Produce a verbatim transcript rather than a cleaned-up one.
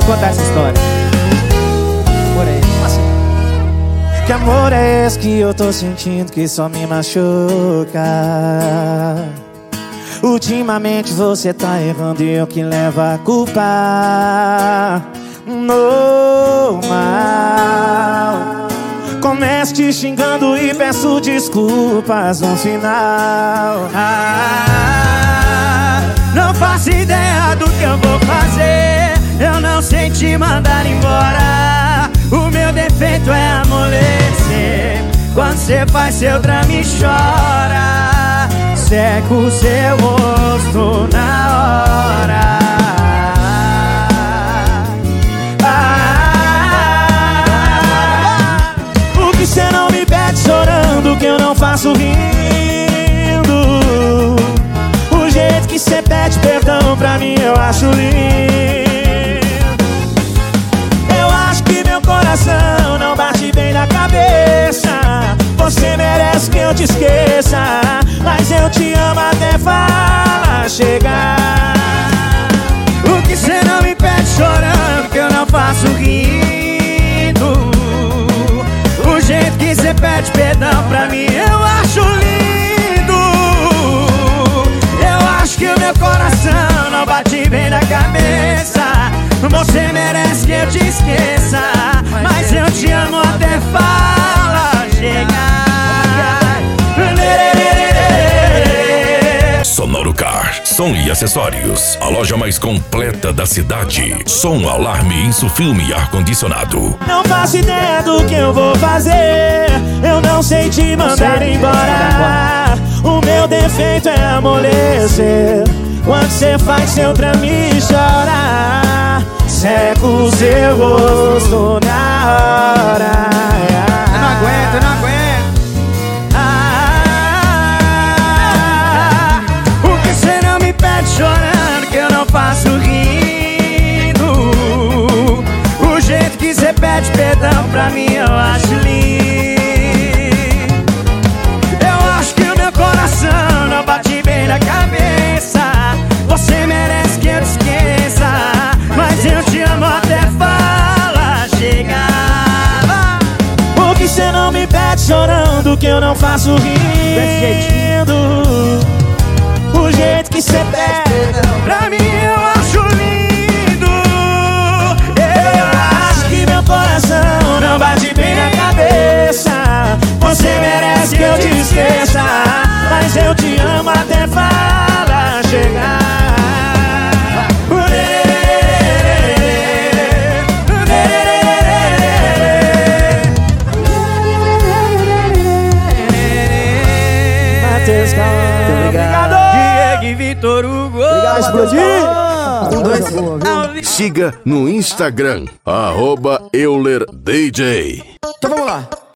contar essa história. Por aí. Que amor é esse que eu tô sentindo que só me machuca? Ultimamente você tá errando e eu que levo a culpa. Normal. Começo te xingando e peço desculpas no final. Ah, não faço ideia do que eu vou fazer. Eu não sei te mandar embora. O meu defeito é amolecer. Quando cê faz seu drama e chora, seca o seu rosto na hora. Ah, o que cê não me pede chorando, que eu não faço rindo. O jeito que cê pede perdão pra mim eu acho lindo. Coração não bate bem na cabeça. Você merece que eu te esqueça, mas eu te amo até fala chegar. O que cê não me pede chorando, que eu não faço rindo. O jeito que cê pede perdão pra mim eu acho lindo. Eu acho que o meu coração não bate bem na cabeça. Você merece que eu te esqueça, mas eu te amo até fala chegar. Sonoro Car, som e acessórios. A loja mais completa da cidade. Som, alarme, insufilme e ar-condicionado. Não faço ideia do que eu vou fazer. Eu não sei te mandar embora. O meu defeito é amolecer. Quando cê faz seu drama e chora, seca o seu rosto na hora. Eu não aguento, eu não aguento. Ah, o que cê não me pede chorando, que eu não faço rindo. O jeito que cê pede perdão pra mim eu acho lindo. Eu acho que o meu coração não bate bem na cabeça. Você merece que eu te esqueça, mas eu te amo até fala chegar. O que cê não me pede chorando, que eu não faço rindo. O jeito que cê pede pra mim eu acho lindo. Eu acho que meu coração não bate bem na cabeça. Você merece que eu te esqueça, mas eu te amo até fala chegar. Obrigado, Diego e Vitor Hugo. Obrigado, explodir. Um, dois, Siga no Instagram, arroba Euler D J. Então vamos lá.